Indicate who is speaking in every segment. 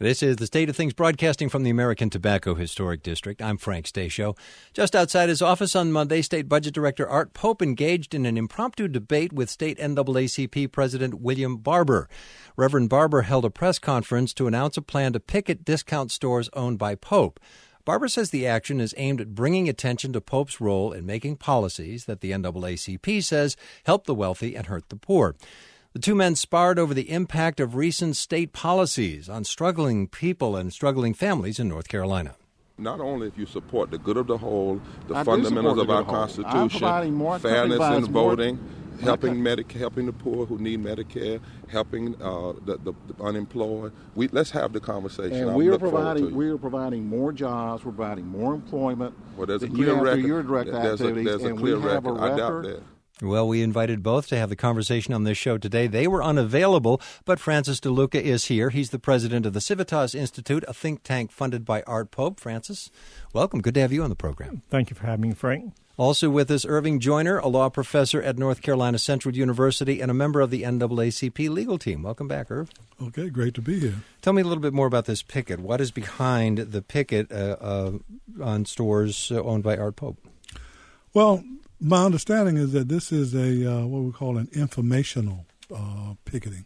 Speaker 1: This is the State of Things broadcasting from the American Tobacco Historic District. I'm Frank Stasio. Just outside his office on Monday, State Budget Director Art Pope engaged in an impromptu debate with State NAACP President William Barber. Reverend Barber held a press conference to announce a plan to picket discount stores owned by Pope. Barber says the action is aimed at bringing attention to Pope's role in making policies that the NAACP says help the wealthy and hurt the poor. The two men sparred over the impact of recent state policies on struggling people and struggling families in North Carolina.
Speaker 2: Not only if you support the good of the whole, the fundamentals of our Constitution, fairness in voting, helping the poor who need Medicare, helping the unemployed. Let's have the conversation.
Speaker 3: And we are providing more jobs, we're providing more employment.
Speaker 2: Well, there's a clear record.
Speaker 3: Your direct activities,
Speaker 2: there's a clear record. I doubt that.
Speaker 1: Well, we invited both to have the conversation on this show today. They were unavailable, but Francis DeLuca is here. He's the president of the Civitas Institute, a think tank funded by Art Pope. Francis, welcome. Good to have you on the program.
Speaker 4: Thank you for having me, Frank.
Speaker 1: Also with us, Irving Joyner, a law professor at North Carolina Central University and a member of the NAACP legal team. Welcome back, Irv.
Speaker 5: Okay, great to be here.
Speaker 1: Tell me a little bit more about this picket. What is behind the picket on stores owned by Art Pope?
Speaker 5: Well, my understanding is that this is what we call an informational picketing,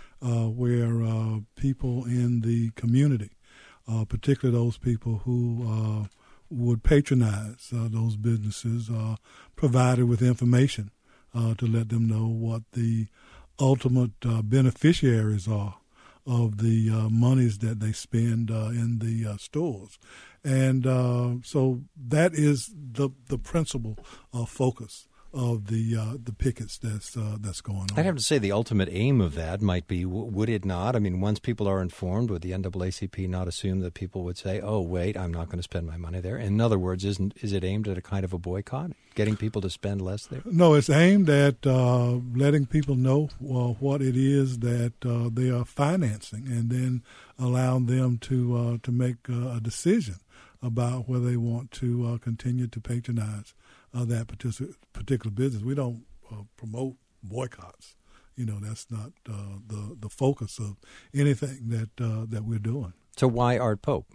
Speaker 5: where people in the community, particularly those people who would patronize those businesses, provided with information to let them know what the ultimate beneficiaries are of the monies that they spend in the stores. And so that is the principal focus of the pickets that's going on.
Speaker 1: I'd have to say the ultimate aim of that might be, would it not? I mean, once people are informed, would the NAACP not assume that people would say, oh, wait, I'm not going to spend my money there? In other words, is it aimed at a kind of a boycott, getting people to spend less there?
Speaker 5: No, it's aimed at letting people know what it is that they are financing and then allowing them to make a decision about whether they want to continue to patronize that particular business. We don't promote boycotts. You know, that's not the focus of anything that we're doing.
Speaker 1: So why Art Pope?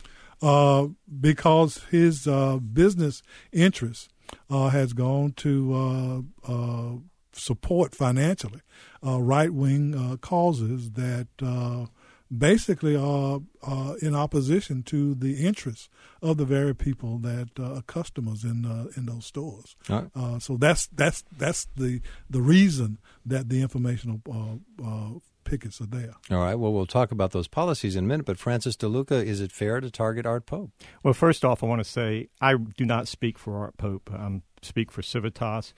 Speaker 5: Because his business interest has gone to support financially right-wing causes that basically are in opposition to the interests of the very people that are customers in those stores. Right. So that's the reason that the informational pickets are there.
Speaker 1: All right. Well, we'll talk about those policies in a minute. But Francis DeLuca, is it fair to target Art Pope?
Speaker 4: Well, first off, I want to say I do not speak for Art Pope. I speak for Civitas.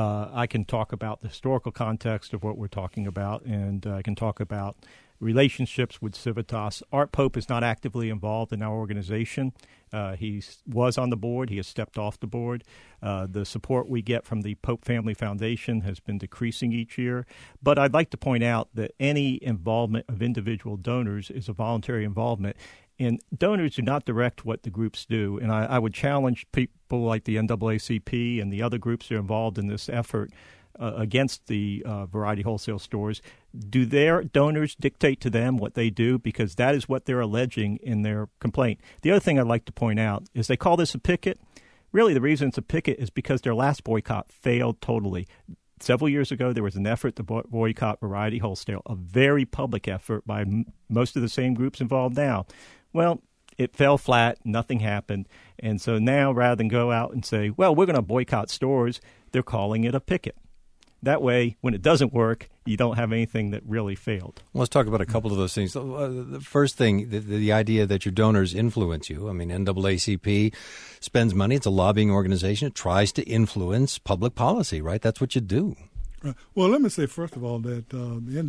Speaker 4: I can talk about the historical context of what we're talking about, and I can talk about relationships with Civitas. Art Pope is not actively involved in our organization. He was on the board. He has stepped off the board. The support we get from the Pope Family Foundation has been decreasing each year. But I'd like to point out that any involvement of individual donors is a voluntary involvement. And donors do not direct what the groups do. And I would challenge people like the NAACP and the other groups that are involved in this effort against the variety wholesale stores. Do their donors dictate to them what they do? Because that is what they're alleging in their complaint. The other thing I'd like to point out is they call this a picket. Really, the reason it's a picket is because their last boycott failed totally. Several years ago, there was an effort to boycott variety wholesale, a very public effort by most of the same groups involved now. Well, it fell flat. Nothing happened. And so now, rather than go out and say, well, we're going to boycott stores, they're calling it a picket. That way, when it doesn't work, you don't have anything that really failed.
Speaker 1: Let's talk about a couple of those things. The first thing, the idea that your donors influence you. I mean, NAACP spends money. It's a lobbying organization. It tries to influence public policy, right? That's what you do.
Speaker 5: Right. Well, let me say, first of all, that the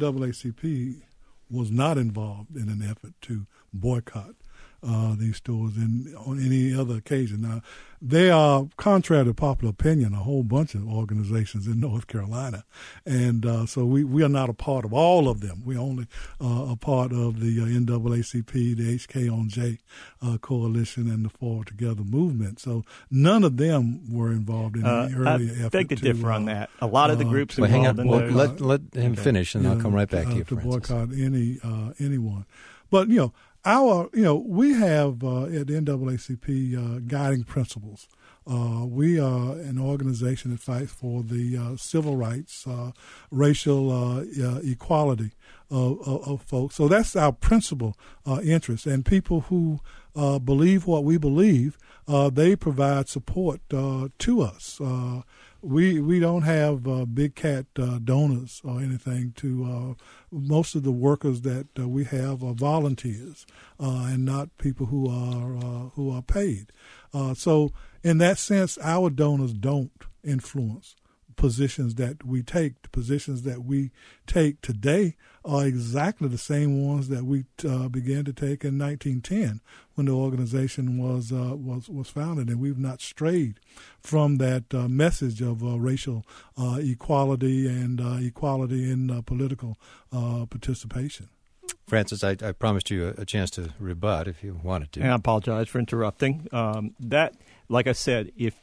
Speaker 5: NAACP was not involved in an effort to boycott these stores on any other occasion. Now, they are, contrary to popular opinion, a whole bunch of organizations in North Carolina. And so we are not a part of all of them. We're only a part of the NAACP, the HK-on-J Coalition, and the Forward Together movement. So none of them were involved in any earlier effort.
Speaker 4: I beg to differ on that. A lot of the groups involved in
Speaker 1: let him finish, and I'll come right back to you,
Speaker 5: to
Speaker 1: Francis.
Speaker 5: boycott anyone. But, you know, we have at the NAACP guiding principles. We are an organization that fights for the civil rights, racial equality of folks. So that's our principal interest. And people who believe what we believe, they provide support to us. We don't have big cat donors or anything. Most of the workers that we have are volunteers and not people who are paid. So in that sense, our donors don't influence positions that we take. The positions that we take today are exactly the same ones that we began to take in 1910 when the organization was founded, and we've not strayed from that message of racial equality and equality in political participation.
Speaker 1: Francis, I promised you a chance to rebut if you wanted to.
Speaker 4: And I apologize for interrupting. That, like I said, if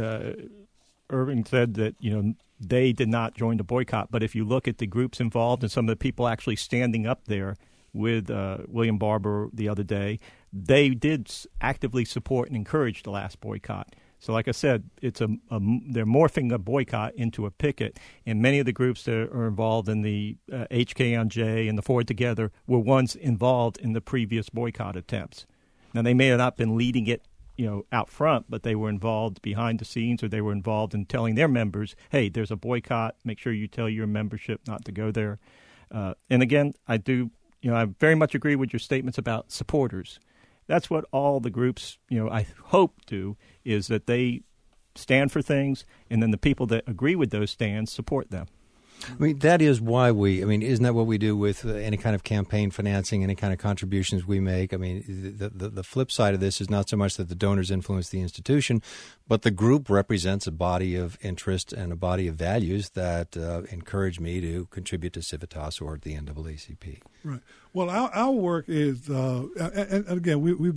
Speaker 4: Irving said that, they did not join the boycott, but if you look at the groups involved and some of the people actually standing up there with William Barber the other day, they did actively support and encourage the last boycott. So like I said, it's they're morphing a boycott into a picket, and many of the groups that are involved in the HKNJ and the Forward Together were ones involved in the previous boycott attempts. Now, they may have not been leading it out front, but they were involved behind the scenes, or they were involved in telling their members, hey, there's a boycott, make sure you tell your membership not to go there. And again, I very much agree with your statements about supporters. That's what all the groups, I hope do, is that they stand for things, and then the people that agree with those stands support them.
Speaker 5: I
Speaker 1: mean, that is why isn't that what we do with any kind of campaign financing, any kind of contributions we make? I mean, the flip side of this is not so much that the donors influence the institution, but the group represents a body of interest and a body of values that encourage me to contribute to Civitas or the NAACP.
Speaker 5: Right. Well, our work is, and again,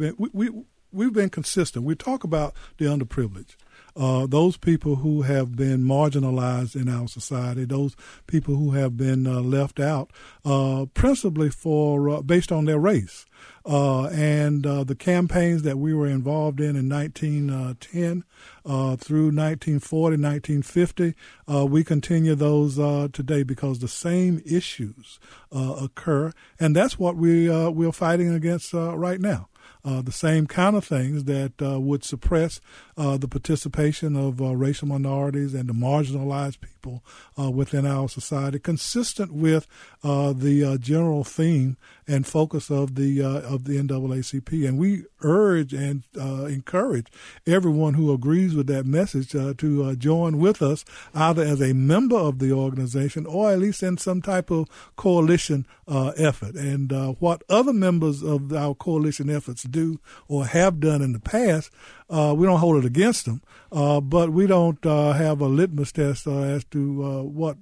Speaker 5: we've been consistent. We talk about the underprivileged. Those people who have been marginalized in our society, those people who have been left out, principally based on their race. And the campaigns that we were involved in 1910 through 1940, 1950, we continue those today because the same issues occur, and that's what we're fighting against right now. The same kind of things that would suppress the participation of racial minorities and the marginalized people within our society, consistent with the general theme and focus of the NAACP. And we urge and encourage everyone who agrees with that message to join with us, either as a member of the organization or at least in some type of coalition effort. And what other members of our coalition efforts do or have done in the past, we don't hold it against them, but we don't have a litmus test as to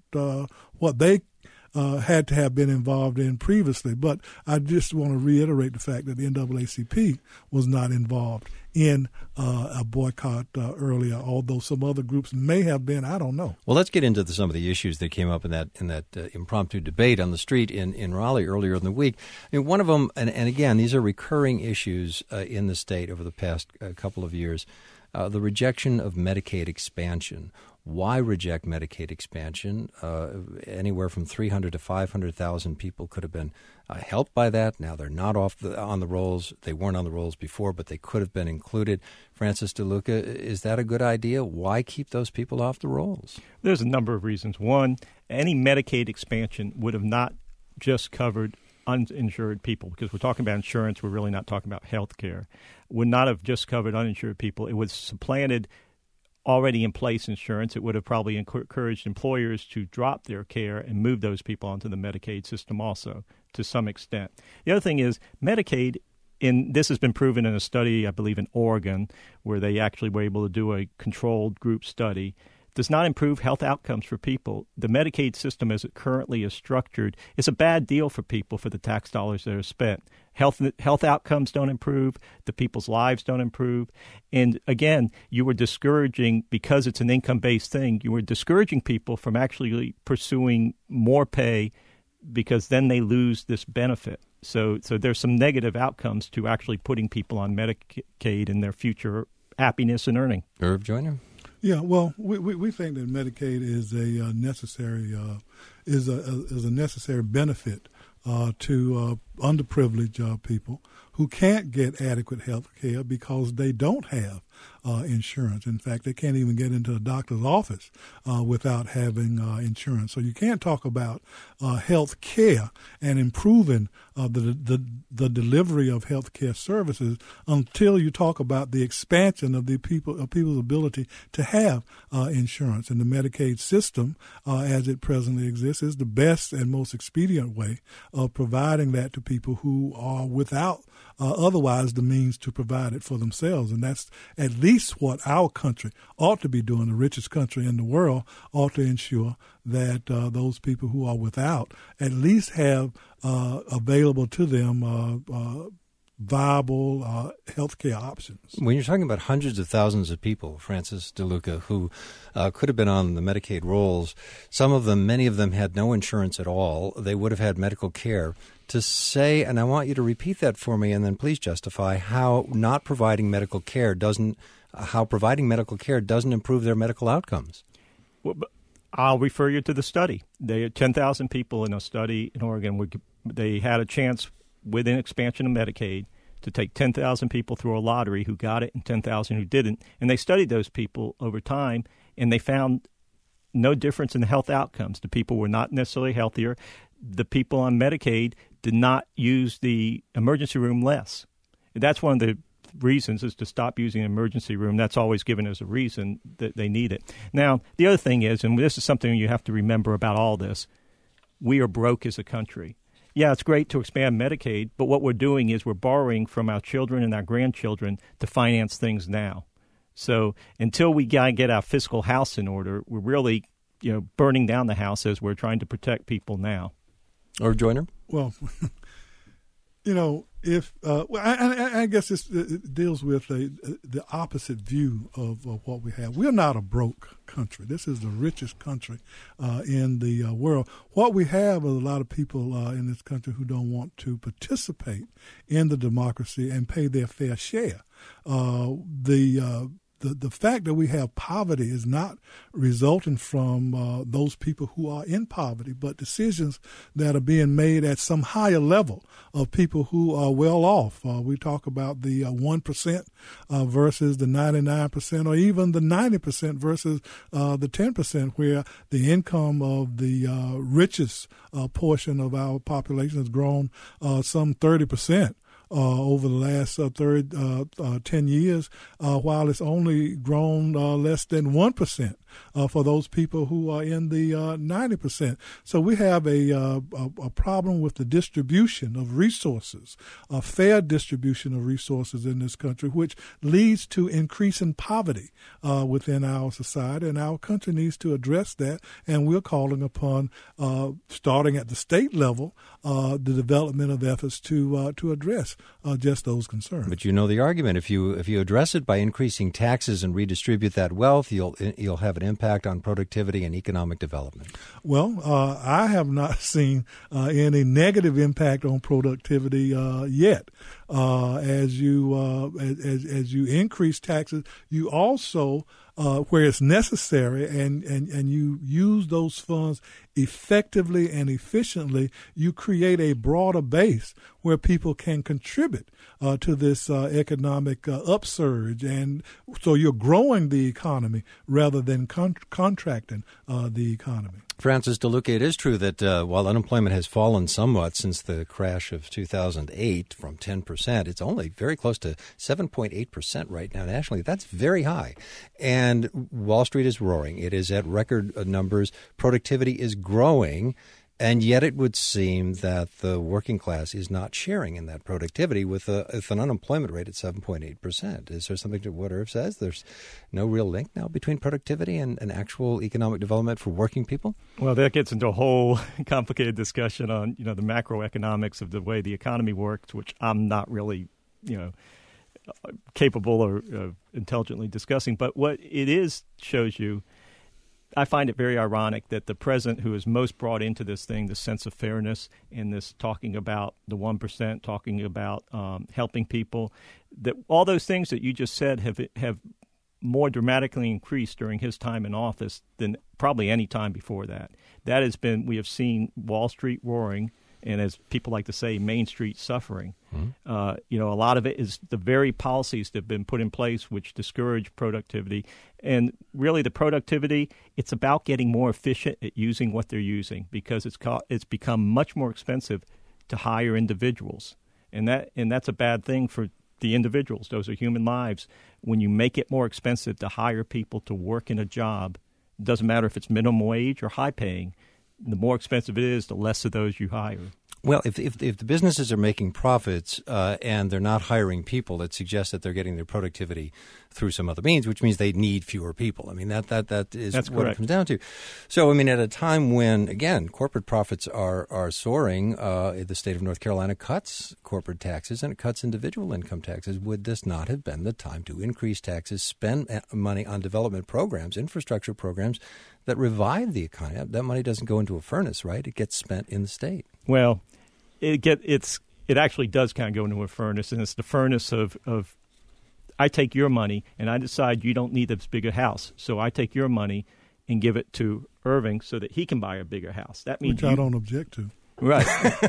Speaker 5: what they had to have been involved in previously. But I just want to reiterate the fact that the NAACP was not involved in a boycott earlier, although some other groups may have been. I don't know.
Speaker 1: Well, let's get into some of the issues that came up in that impromptu debate on the street in Raleigh earlier in the week. I mean, one of them, and again, these are recurring issues in the state over the past couple of years, the rejection of Medicaid expansion. Why reject Medicaid expansion? Anywhere from 300 to 500,000 people could have been helped by that. Now they're not on the rolls. They weren't on the rolls before, but they could have been included. Francis DeLuca, is that a good idea? Why keep those people off the rolls?
Speaker 4: There's a number of reasons. One, any Medicaid expansion would have not just covered uninsured people, because we're talking about insurance. We're really not talking about health care. Would not have just covered uninsured people. It would have supplanted already in place insurance. It would have probably encouraged employers to drop their care and move those people onto the Medicaid system also to some extent. The other thing is Medicaid, this has been proven in a study, I believe, in Oregon, where they actually were able to do a controlled group study, does not improve health outcomes for people. The Medicaid system as it currently is structured is a bad deal for people for the tax dollars that are spent. Health outcomes don't improve. The people's lives don't improve. And again, you were discouraging, because it's an income-based thing, you were discouraging people from actually pursuing more pay because then they lose this benefit. So there's some negative outcomes to actually putting people on Medicaid in their future happiness and earning.
Speaker 1: Irv Joyner?
Speaker 5: Yeah, well, we think that Medicaid is a necessary is a necessary benefit to underprivileged people who can't get adequate health care because they don't have insurance. In fact, they can't even get into a doctor's office without having insurance. So you can't talk about health care and improving the delivery of health care services until you talk about the expansion of people's ability to have insurance. And the Medicaid system, as it presently exists, is the best and most expedient way of providing that to people who are without otherwise the means to provide it for themselves. And that's at least what our country ought to be doing. The richest country in the world ought to ensure that those people who are without at least have available to them viable health care options.
Speaker 1: When you're talking about hundreds of thousands of people, Francis DeLuca, who could have been on the Medicaid rolls, many of them had no insurance at all. They would have had medical care. To say, and I want you to repeat that for me, and then please justify how providing medical care doesn't improve their medical outcomes.
Speaker 4: Well, I'll refer you to the study. They had 10,000 people in a study in Oregon. They had a chance with an expansion of Medicaid to take 10,000 people through a lottery who got it and 10,000 who didn't. And they studied those people over time, and they found no difference in the health outcomes. The people were not necessarily healthier. The people on Medicaid did not use the emergency room less. That's one of the reasons is to stop using an emergency room. That's always given as a reason that they need it. Now, the other thing is, and this is something you have to remember about all this, we are broke as a country. Yeah, it's great to expand Medicaid, but what we're doing is we're borrowing from our children and our grandchildren to finance things now. So until we get our fiscal house in order, we're really burning down the house as we're trying to protect people now.
Speaker 1: Or Joyner?
Speaker 5: Well, if I guess it deals with the opposite view of what we have. We're not a broke country. This is the richest country in the world. What we have is a lot of people in this country who don't want to participate in the democracy and pay their fair share. The fact that we have poverty is not resulting from those people who are in poverty, but decisions that are being made at some higher level of people who are well off. We talk about the 1% versus the 99%, or even the 90% versus the 10%, where the income of the richest portion of our population has grown some 30%. Over the last 10 years, while it's only grown less than 1% for those people who are in the 90%. So we have a problem with the distribution of resources, a fair distribution of resources in this country, which leads to increasing poverty within our society, and our country needs to address that. And we're calling upon, starting at the state level, the development of efforts to address just those concerns.
Speaker 1: But you know the argument: if you address it by increasing taxes and redistribute that wealth, you'll have an impact on productivity and economic development.
Speaker 5: Well, I have not seen any negative impact on productivity yet. As you increase taxes, you also where it's necessary, and you use those funds effectively and efficiently, you create a broader base where people can contribute to this economic upsurge. And so you're growing the economy rather than contracting the economy.
Speaker 1: Francis DeLuca, it is true that while unemployment has fallen somewhat since the crash of 2008 from 10%, it's only very close to 7.8% right now nationally. That's very high. And Wall Street is roaring. It is at record numbers. Productivity is growing. And yet it would seem that the working class is not sharing in that productivity with an unemployment rate at 7.8%. Is there something to what Irv says? There's no real link now between productivity and actual economic development for working people?
Speaker 4: Well, that gets into a whole complicated discussion on, the macroeconomics of the way the economy works, which I'm not really, capable of intelligently discussing. But what it is shows you, I find it very ironic that the president who is most brought into this thing, the sense of fairness and this talking about the 1%, talking about helping people, that all those things that you just said have more dramatically increased during his time in office than probably any time before that. That has been, we have seen Wall Street roaring, and as people like to say, Main Street suffering. Mm-hmm. A lot of it is the very policies that have been put in place which discourage productivity. And really the productivity, it's about getting more efficient at using what they're using, because it's become much more expensive to hire individuals. And that's a bad thing for the individuals. Those are human lives. When you make it more expensive to hire people to work in a job, it doesn't matter if it's minimum wage or high paying, the more expensive it is, the less of those you hire.
Speaker 1: Well, if the businesses are making profits and they're not hiring people, it suggests that they're getting their productivity through some other means, which means they need fewer people. I mean, that is
Speaker 4: That's
Speaker 1: what
Speaker 4: correct.
Speaker 1: It comes down to. So, I mean, at a time when, again, corporate profits are soaring, the state of North Carolina cuts corporate taxes and it cuts individual income taxes. Would this not have been the time to increase taxes, spend money on development programs, infrastructure programs that revive the economy? That money doesn't go into a furnace, right? It gets spent in the state.
Speaker 4: Well, it actually does kind of go into a furnace, and it's the furnace of I take your money and I decide you don't need this bigger house, so I take your money and give it to Irving so that he can buy a bigger house. That means
Speaker 5: which I don't object to.
Speaker 4: Right,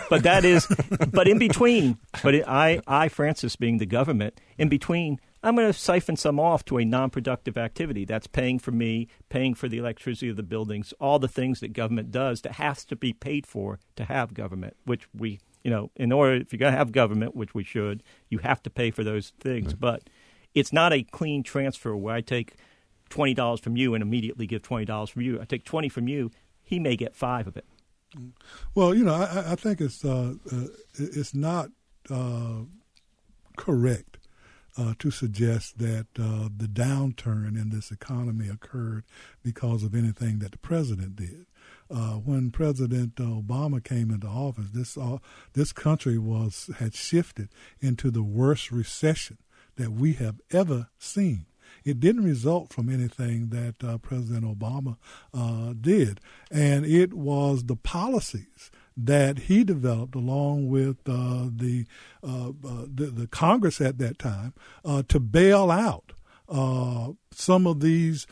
Speaker 4: but in between, I, Francis, being the government, in between, I'm going to siphon some off to a non-productive activity. That's paying for me, paying for the electricity of the buildings, all the things that government does that has to be paid for to have government, which we, in order, if you're going to have government, which we should, you have to pay for those things. Right. But it's not a clean transfer where I take $20 from you and immediately give $20 from you. I take 20 from you, he may get 5 of it.
Speaker 5: Well, I think it's not correct to suggest that the downturn in this economy occurred because of anything that the president did. When President Obama came into office, this country had shifted into the worst recession that we have ever seen. It didn't result from anything that President Obama did, and it was the policies that he developed along with the Congress at that time to bail out some of these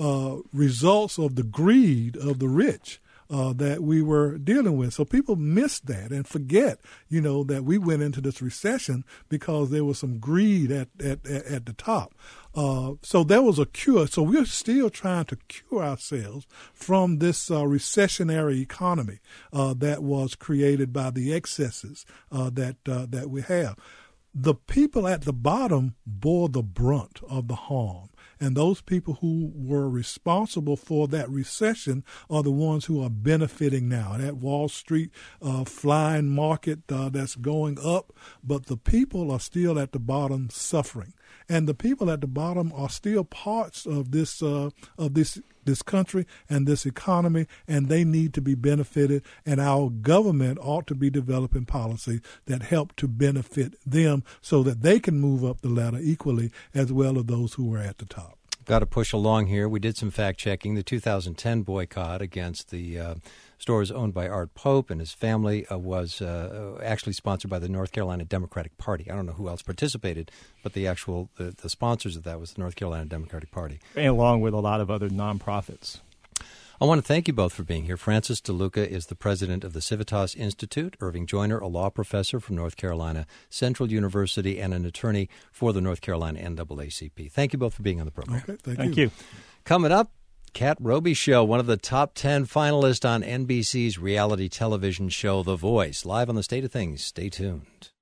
Speaker 5: results of the greed of the rich that we were dealing with. So people miss that and forget, that we went into this recession because there was some greed at the top. So there was a cure. So we're still trying to cure ourselves from this recessionary economy that was created by the excesses that we have. The people at the bottom bore the brunt of the harm. And those people who were responsible for that recession are the ones who are benefiting now. That Wall Street flying market that's going up, but the people are still at the bottom suffering. And the people at the bottom are still parts of this country and this economy, and they need to be benefited. And our government ought to be developing policy that help to benefit them so that they can move up the ladder equally as well as those who are at the top.
Speaker 1: Got to push along here. We did some fact-checking. The 2010 boycott against the stores owned by Art Pope and his family was actually sponsored by the North Carolina Democratic Party. I don't know who else participated, but the sponsors of that was the North Carolina Democratic Party.
Speaker 4: And along with a lot of other nonprofits.
Speaker 1: I want to thank you both for being here. Francis DeLuca is the president of the Civitas Institute. Irving Joyner, a law professor from North Carolina Central University and an attorney for the North Carolina NAACP. Thank you both for being on the program.
Speaker 5: Okay,
Speaker 4: thank you.
Speaker 1: Coming up, Kat Roby Show, one of the top 10 finalists on NBC's reality television show The Voice. Live on the State of Things. Stay tuned.